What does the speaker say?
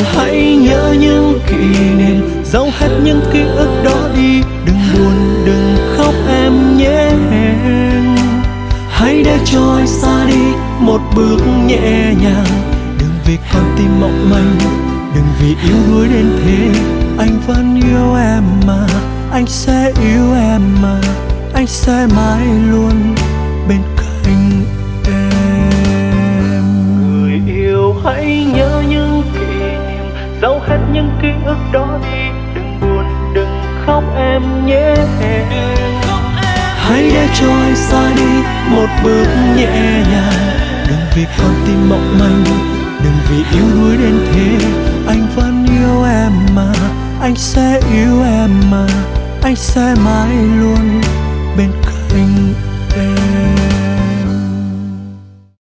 Hãy nhớ những kỷ niệm, dẫu hết những ký ức đó đi. Đừng buồn đừng khóc em nhé. Hãy để trôi xa đi một bước nhẹ nhàng. Đừng vì con tim mộng manh, đừng vì yếu đuối đến thế. Anh vẫn yêu em mà, anh sẽ yêu em mà, anh sẽ mãi luôn bên cạnh em. Người yêu hãy nhớ những kỷ niệm, dẫu hết những ký ức đó đi. Đừng buồn đừng khóc em nhé. Hãy để trôi xa đi một bước nhẹ nhàng. Đừng vì con tim mộng manh, đừng vì yếu đuối đến thế. Anh vẫn yêu em mà, anh sẽ yêu em mà, anh sẽ mãi luôn bên cạnh